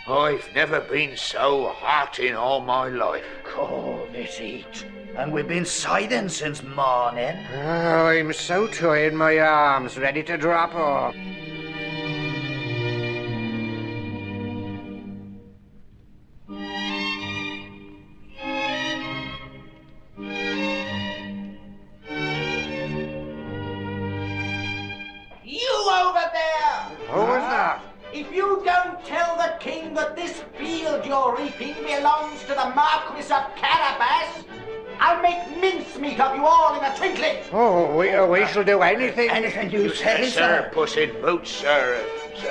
I've never been so hot in all my life. Oh, this heat. And we've been siding since morning. Oh, I'm so tired, my arms ready to drop off. You over there! Who was that? If you don't tell the king that this field you're reaping belongs to the Marquis of Carabas, I'll make mincemeat of you all in a twinkling. Oh, we shall do anything. Anything you say, Sir, Puss in Boots, sir.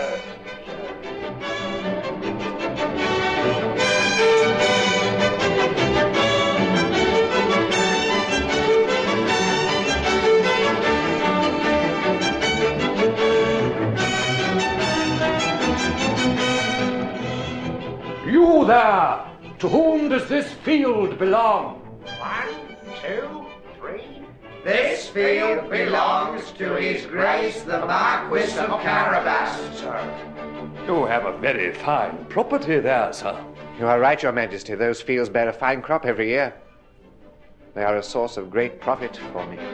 You there! To whom does this field belong? 1, 2, 3. This field belongs to His Grace the Marquis of Carabas, sir. You have a very fine property there, sir. You are right, Your Majesty. Those fields bear a fine crop every year. They are a source of great profit for me.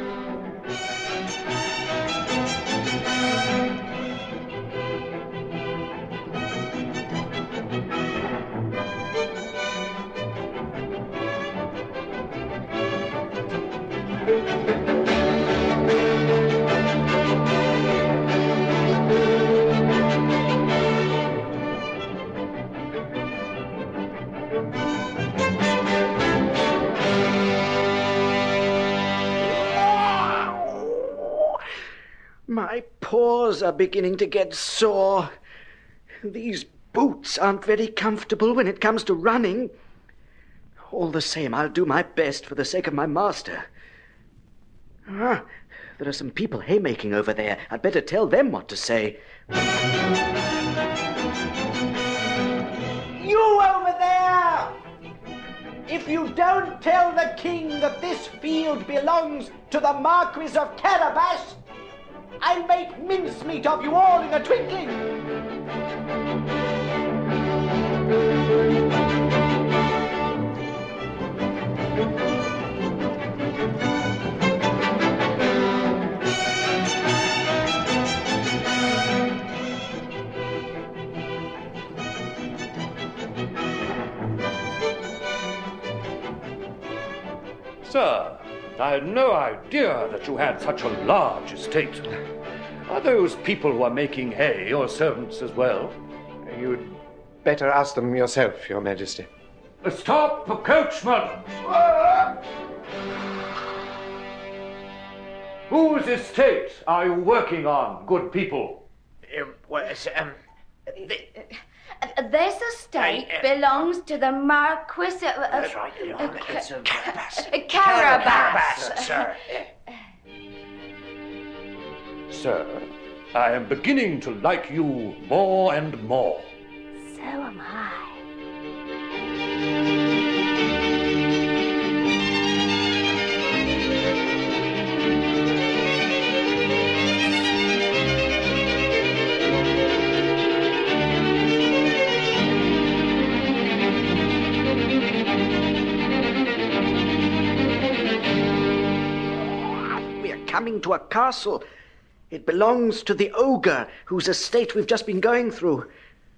My paws are beginning to get sore. These boots aren't very comfortable when it comes to running. All the same, I'll do my best for the sake of my master. There are some people haymaking over there. I'd better tell them what to say. You over there! If you don't tell the king that this field belongs to the Marquis of Carabas, I'll make mincemeat of you all in a twinkling. Sir, I had no idea that you had such a large estate. Are those people who are making hay your servants as well? You'd better ask them yourself, Your Majesty. Stop, coachman! Whose estate are you working on, good people? This estate belongs to the Marquis of... That's right, it's Carabas. Carabas. Sir. Sir, I am beginning to like you more and more. So am I. Coming to a castle. It belongs to the ogre, whose estate we've just been going through.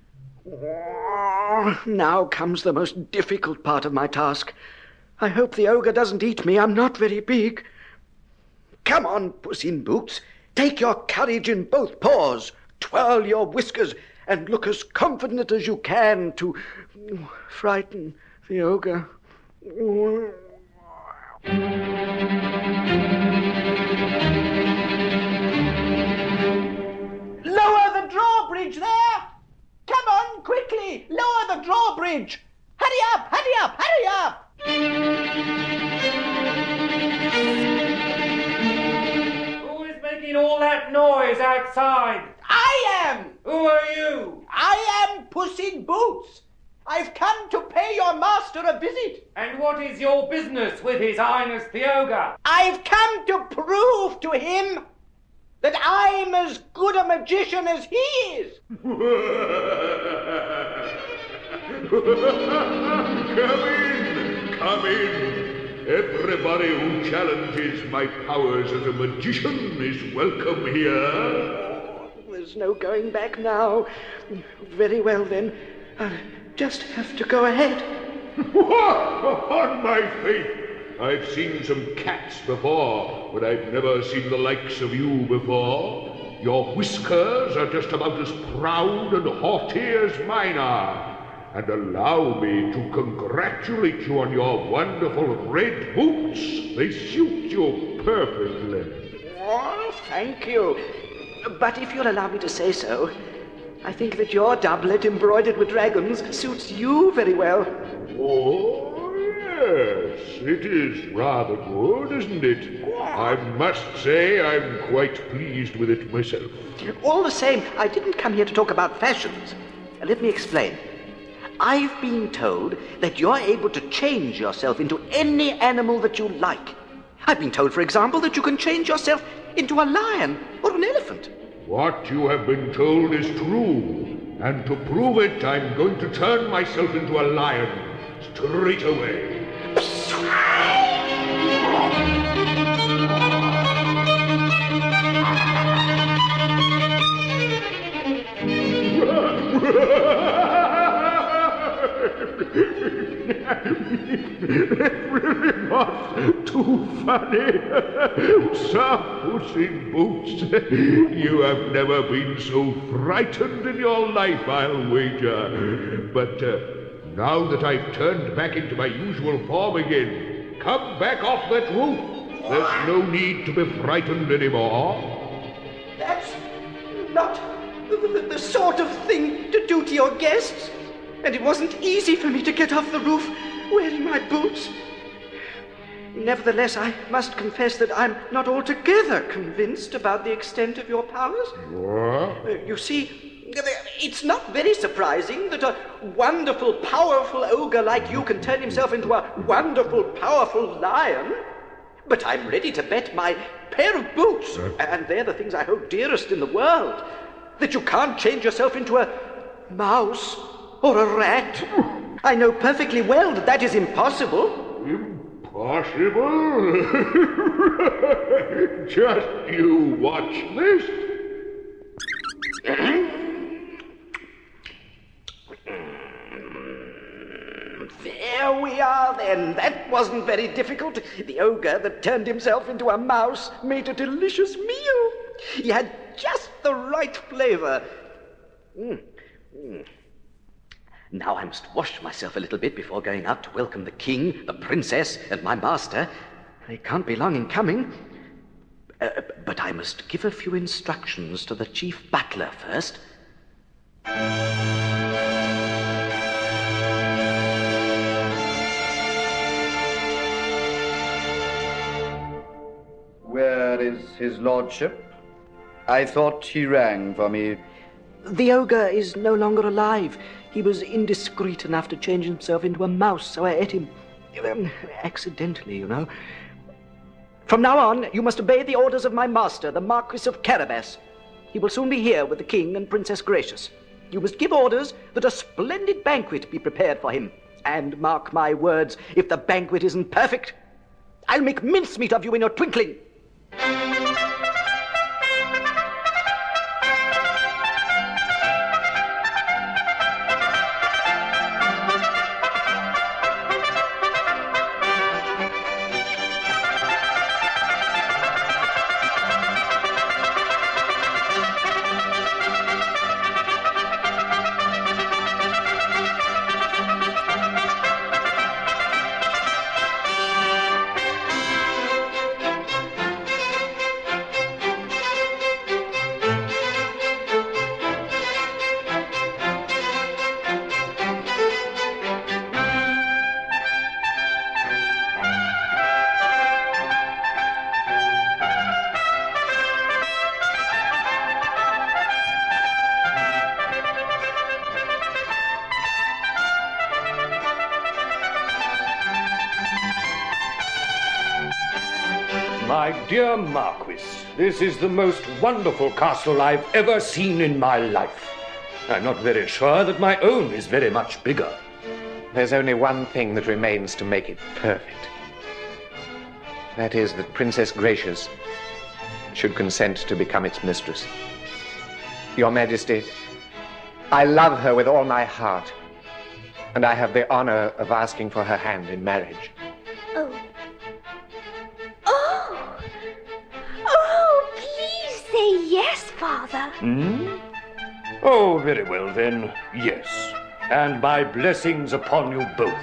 Now comes the most difficult part of my task. I hope the ogre doesn't eat me. I'm not very big. Come on, Puss in Boots. Take your courage in both paws. Twirl your whiskers and look as confident as you can to frighten the ogre. Lower the drawbridge there! Come on, quickly! Lower the drawbridge! Hurry up, hurry up, hurry up! Who is making all that noise outside? I am! Who are you? I am Puss in Boots. I've come to pay your master a visit. And what is your business with His Highness the Ogre? I've come to prove to him that I'm as good a magician as he is. Come in. Everybody who challenges my powers as a magician is welcome here. There's no going back now. Very well, then. I'll just have to go ahead. On my faith, I've seen some cats before, but I've never seen the likes of you before. Your whiskers are just about as proud and haughty as mine are. And allow me to congratulate you on your wonderful red boots. They suit you perfectly. Oh, thank you. But if you'll allow me to say so, I think that your doublet embroidered with dragons suits you very well. Oh, yes, it is rather good, isn't it? I must say I'm quite pleased with it myself. All the same, I didn't come here to talk about fashions. Let me explain. I've been told that you're able to change yourself into any animal that you like. I've been told, for example, that you can change yourself into a lion or an elephant. What you have been told is true, and to prove it, I'm going to turn myself into a lion straight away. It really was too funny. Sir Puss in Boots, you have never been so frightened in your life, I'll wager. But now that I've turned back into my usual form again, come back off that roof. There's no need to be frightened anymore. That's not the sort of thing to do to your guests. And it wasn't easy for me to get off the roof wearing my boots. Nevertheless, I must confess that I'm not altogether convinced about the extent of your powers. What? You see, it's not very surprising that a wonderful, powerful ogre like you can turn himself into a wonderful, powerful lion. But I'm ready to bet my pair of boots, and they're the things I hold dearest in the world, that you can't change yourself into a mouse or a rat. I know perfectly well that that is impossible. Impossible? Just you watch this. There we are, then. That wasn't very difficult. The ogre that turned himself into a mouse made a delicious meal. He had just the right flavor. Now I must wash myself a little bit before going out to welcome the king, the princess, and my master. They can't be long in coming. But I must give a few instructions to the chief butler first. Where is his lordship? I thought he rang for me. The ogre is no longer alive. He was indiscreet enough to change himself into a mouse, so I ate him. Accidentally, you know. From now on, you must obey the orders of my master, the Marquis of Carabas. He will soon be here with the king and Princess Gracious. You must give orders that a splendid banquet be prepared for him. And mark my words, if the banquet isn't perfect, I'll make mincemeat of you in a twinkling. My dear Marquis, this is the most wonderful castle I've ever seen in my life. I'm not very sure that my own is very much bigger. There's only one thing that remains to make it perfect. That is that Princess Gracious should consent to become its mistress. Your Majesty, I love her with all my heart, and I have the honor of asking for her hand in marriage. Oh. Oh! Oh, please say yes, Father. Oh, very well then, yes. And my blessings upon you both.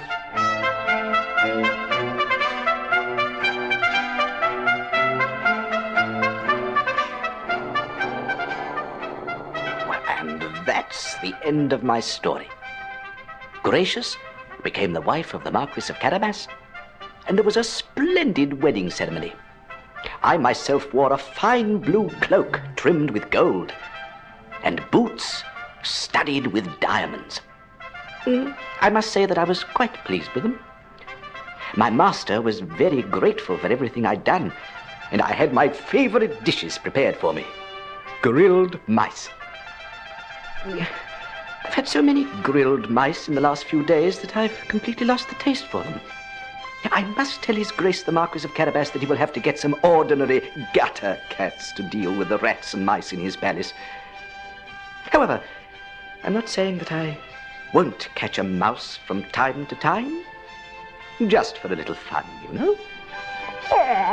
And that's the end of my story. Gracious became the wife of the Marquis of Carabas, and there was a splendid wedding ceremony. I myself wore a fine blue cloak trimmed with gold, and boots studded with diamonds. I must say that I was quite pleased with them. My master was very grateful for everything I'd done, and I had my favorite dishes prepared for me. Grilled mice. I've had so many grilled mice in the last few days that I've completely lost the taste for them. I must tell His Grace the Marquis of Carabas that he will have to get some ordinary gutter cats to deal with the rats and mice in his palace. However, I'm not saying that I won't catch a mouse from time to time. Just for a little fun, you know.